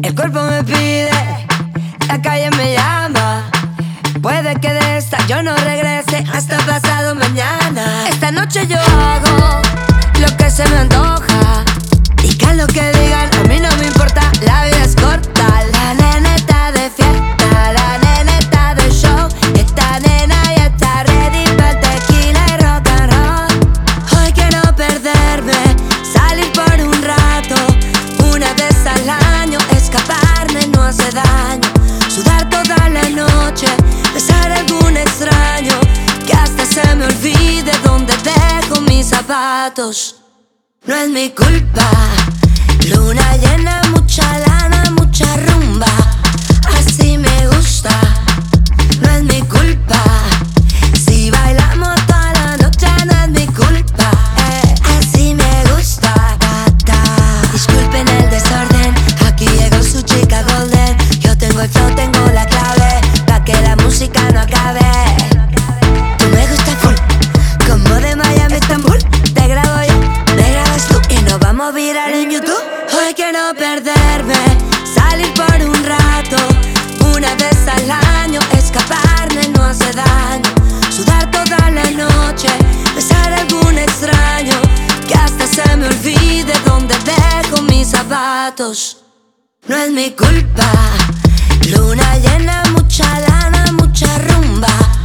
El cuerpo me pide, la calle me llama. Puede que de esta yo no regrese hasta pasado mañana. Esta noche yo hago lo que se me antoja. Digan lo que digan, a mí no me importa, la vida es corta. La nena está de fiesta, la nena está de show. Esta nena ya está ready para el tequila y rock and roll. Hoy quiero perderme, salir por un rato, una vez al año, escaparme no hace daño. Sudar toda la noche, besar a algún extraño, que hasta se me olvide dónde dejo mis zapatos. No es mi culpa, luna llena, mucha lana, mucha rumba, así me gusta. No es mi culpa, si bailamos toda la noche no es mi culpa, así me gusta. Disculpen el desorden, aquí llegó su chica golden. Yo tengo el flow, tengo la clave, pa' que la música no acabe. Tú me gusta full, como de Miami a Estambul. Te grabo yo, me grabas tú y nos vamos a virar en YouTube. Hoy quiero perderme, salir por un rato, una vez al año, escaparme no hace daño. Sudar toda la noche, besar a algún extraño, que hasta se me olvide dónde dejo mis zapatos. No es mi culpa, luna llena, mucha lana, mucha rumba,